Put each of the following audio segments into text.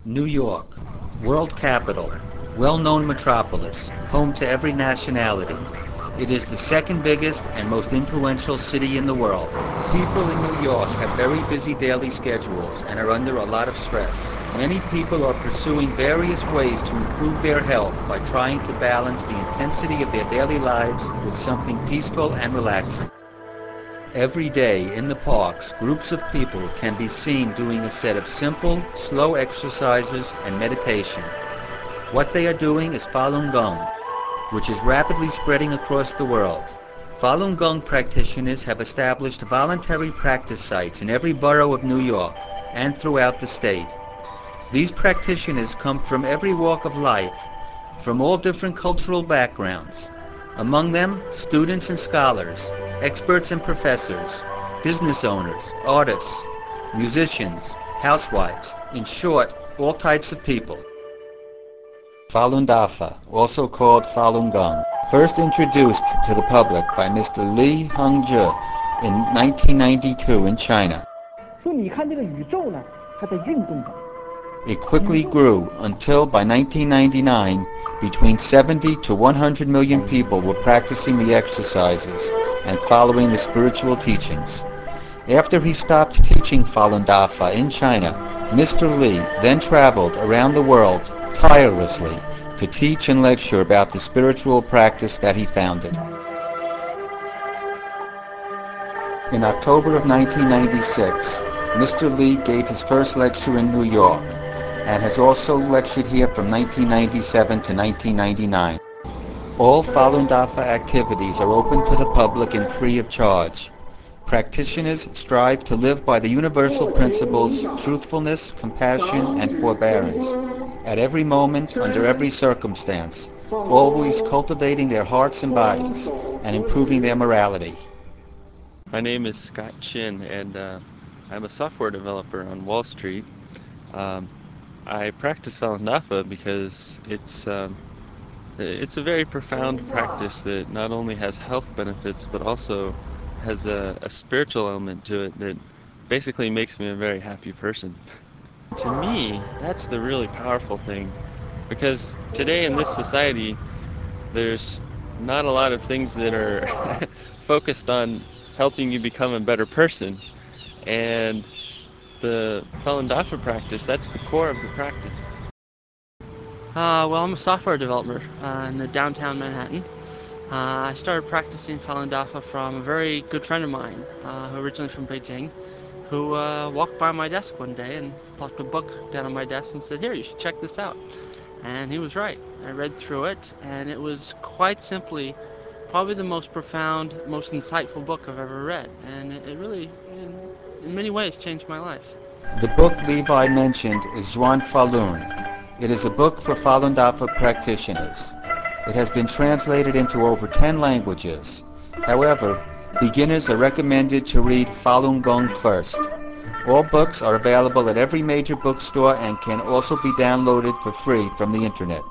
New York, world capital, well-known metropolis, home to every nationality. It is the second biggest and most influential city in the world. People in New York have very busy daily schedules and are under a lot of stress. Many people are pursuing various ways to improve their health by trying to balance the intensity of their daily lives with something peaceful and relaxing. Every day in the parks, groups of people can be seen doing a set of simple, slow exercises and meditation. What they are doing is Falun Gong, which is rapidly spreading across the world. Falun Gong practitioners have established voluntary practice sites in every borough of New York and throughout the state. These practitioners come from every walk of life, from all different cultural backgrounds. Among them, students and scholars, experts and professors, business owners, artists, musicians, housewives, in short, all types of people. Falun Dafa, also called Falun Gong, first introduced to the public by Mr. Li Hongzhi in 1992 in China. 说你看这个宇宙呢，它在运动着。 It quickly grew until by 1999, between 70 to 100 million people were practicing the exercises and following the spiritual teachings. After he stopped teaching Falun Dafa in China, Mr. Li then traveled around the world tirelessly to teach and lecture about the spiritual practice that he founded. In October of 1996, Mr. Li gave his first lecture in New York and has also lectured here from 1997 to 1999. All Falun Dafa activities are open to the public and free of charge. Practitioners strive to live by the universal principles truthfulness, compassion, and forbearance at every moment, under every circumstance, always cultivating their hearts and bodies and improving their morality. My name is Scott Chin, and I'm a software developer on Wall Street. Um, I practice Falun Dafa because it's a very profound practice that not only has health benefits but also has a spiritual element to it that basically makes me a very happy person. To me, that's the really powerful thing, because today in this society, there's not a lot of things that are focused on helping you become a better person. And the Falun Dafa practice, that's the core of the practice. Well, I'm a software developer in the downtown Manhattan. I started practicing Falun Dafa from a very good friend of mine, who originally from Beijing, who walked by my desk one day and plucked a book down on my desk and said, "Here, you should check this out." And he was right. I read through it, and it was quite simply probably the most profound, most insightful book I've ever read. And it really, in many ways, changed my life. The book Levi mentioned is Zhuan Falun. It is a book for Falun Dafa practitioners. It has been translated into over 10 languages. However, beginners are recommended to read Falun Gong first. All books are available at every major bookstore and can also be downloaded for free from the internet.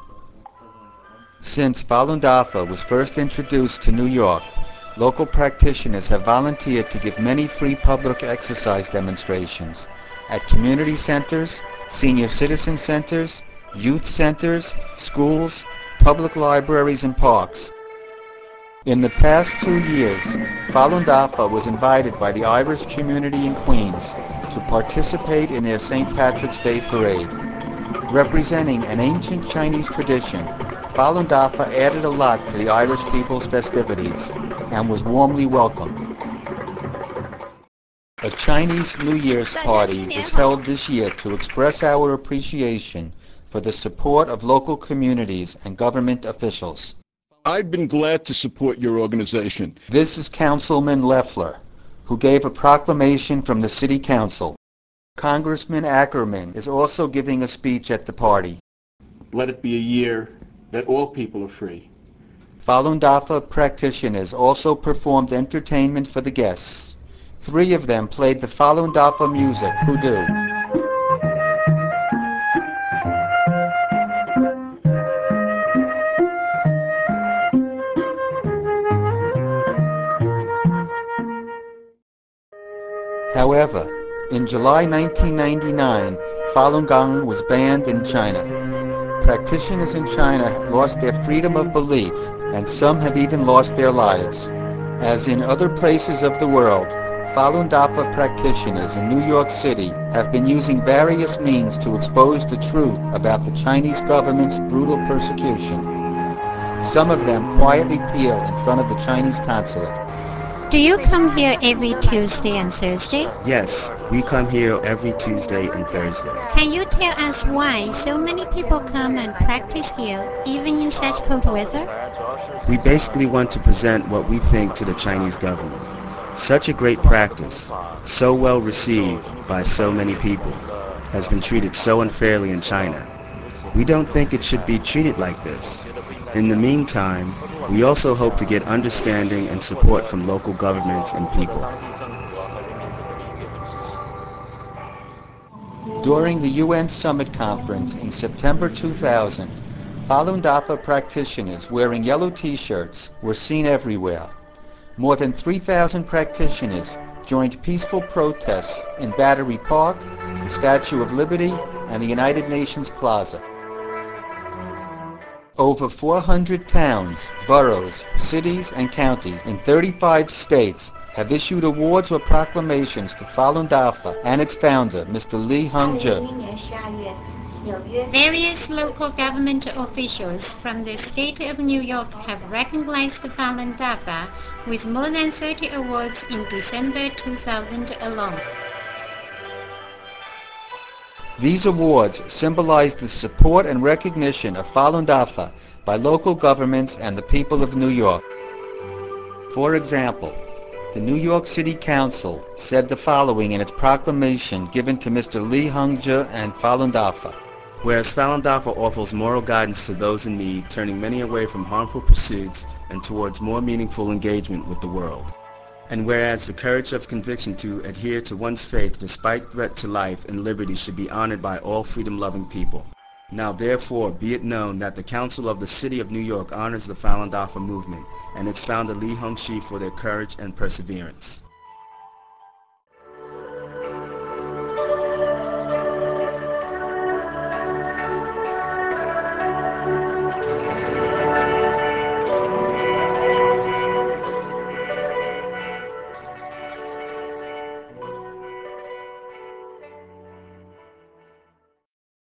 Since Falun Dafa was first introduced to New York, local practitioners have volunteered to give many free public exercise demonstrations at community centers, senior citizen centers, youth centers, schools, public libraries, and parks. In the past 2 years, Falun Dafa was invited by the Irish community in Queens to participate in their St. Patrick's Day parade. Representing an ancient Chinese tradition, Falun Dafa added a lot to the Irish people's festivities and was warmly welcomed. A Chinese New Year's party was held this year to express our appreciation for the support of local communities and government officials. I've been glad to support your organization. This is Councilman Loeffler, who gave a proclamation from the City Council. Congressman Ackerman is also giving a speech at the party. Let it be a year that all people are free. Falun Dafa practitioners also performed entertainment for the guests. 3 of them played the Falun Dafa music, Hoodoo. However, in July 1999, Falun Gong was banned in China. Practitioners in China lost their freedom of belief, and some have even lost their lives. As in other places of the world, Falun Dafa practitioners in New York City have been using various means to expose the truth about the Chinese government's brutal persecution. Some of them quietly peel in front of the Chinese consulate. Do you come here every Tuesday and Thursday? Yes, we come here every Tuesday and Thursday. Can you tell us why so many people come and practice here, even in such cold weather? We basically want to present what we think to the Chinese government. Such a great practice, so well received by so many people, has been treated so unfairly in China. We don't think it should be treated like this. In the meantime, we also hope to get understanding and support from local governments and people. During the UN Summit Conference in September 2000, Falun Dafa practitioners wearing yellow t-shirts were seen everywhere. More than 3,000 practitioners joined peaceful protests in Battery Park, the Statue of Liberty, and the United Nations Plaza. Over 400 towns, boroughs, cities, and counties in 35 states have issued awards or proclamations to Falun Dafa and its founder, Mr. Li Hongzhi. Various local government officials from the state of New York have recognized Falun Dafa with more than 30 awards in December 2000 alone. These awards symbolize the support and recognition of Falun Dafa by local governments and the people of New York. For example, the New York City Council said the following in its proclamation given to Mr. Li Hongzhi and Falun Dafa. Whereas Falun Dafa offers moral guidance to those in need, turning many away from harmful pursuits and towards more meaningful engagement with the world. And whereas the courage of conviction to adhere to one's faith despite threat to life and liberty should be honored by all freedom-loving people. Now therefore be it known that the Council of the City of New York honors the Falun Dafa movement and its founder Li Hongzhi for their courage and perseverance.